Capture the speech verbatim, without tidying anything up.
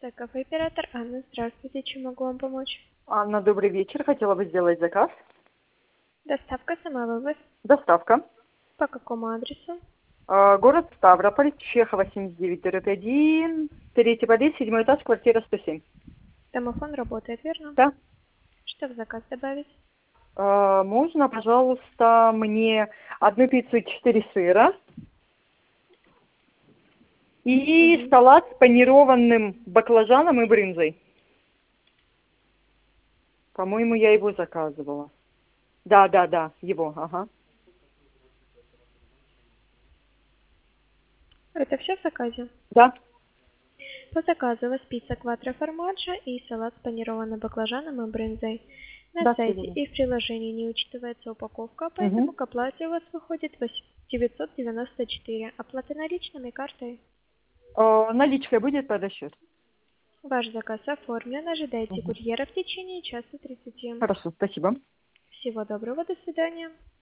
Так, оператор Анна, здравствуйте, чем могу вам помочь? Анна, добрый вечер. Хотела бы сделать заказ. Доставка, самовывоз. Доставка. По какому адресу? А, Город Ставрополь, Чехова, семьдесят девять, дробь один, третий подъезд, седьмой этаж, квартира сто семь. Домофон работает, верно? Да. Что в заказ добавить? А, можно, пожалуйста, мне одну пиццу и четыре сыра и Угу. салат с панированным баклажаном и брынзой. По-моему, я его заказывала. Да, да, да, его, ага. Это все в заказе? Да. По заказу у вас пицца кватро формаджо и салат с панированным баклажаном и брынзой. На Да, все сайте верно. и в приложении не учитывается упаковка, поэтому Угу. к оплате у вас выходит девятьсот девяносто четыре. Оплата наличными картой. А, наличка будет под счет? Ваш заказ оформлен. Ожидайте Угу. курьера в течение часа тридцати. Хорошо, спасибо. Всего доброго, до свидания.